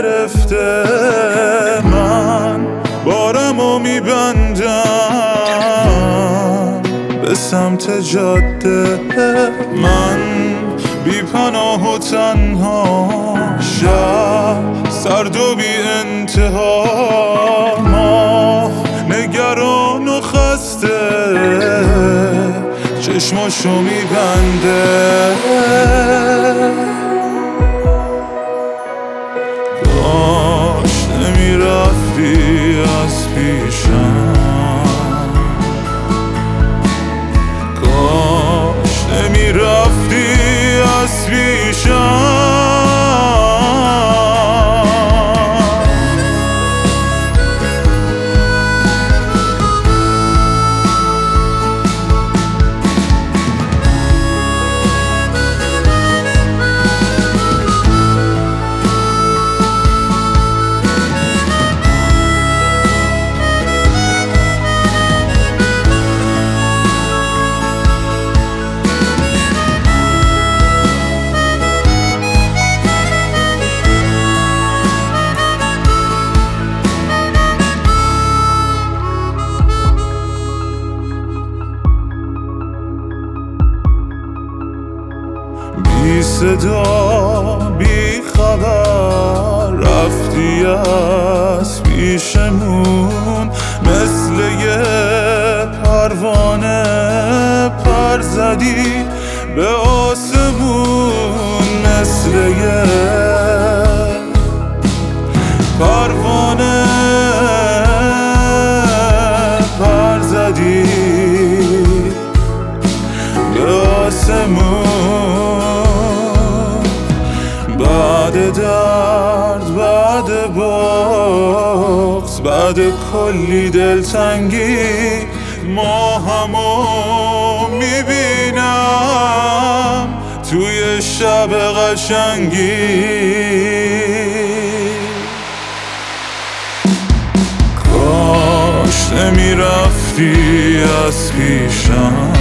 گرفته. من بارمو میبندم به سمت جاده، من بی پناه و تنها، شب سرد و بی انتها، ماه نگران و خسته چشماشو میبنده. کاش نمیرفتی از پیشم، کاش نمیرفتی از پیشم. بی صدا بی خبر رفتی از پیشمون، مثل یه پروانه پر زدی به آسمون، مثل یه پروانه پر زدی به آسمون. بعد درد، بعد بغض، بعد کلی دلتنگی، ماهمو میبینم توی شب قشنگی. کاش نمیرفتی از پیشم،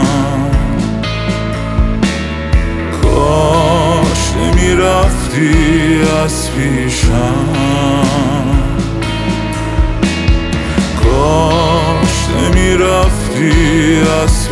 کاش نمیرفتی از پیشم، کاش نمیرفتی از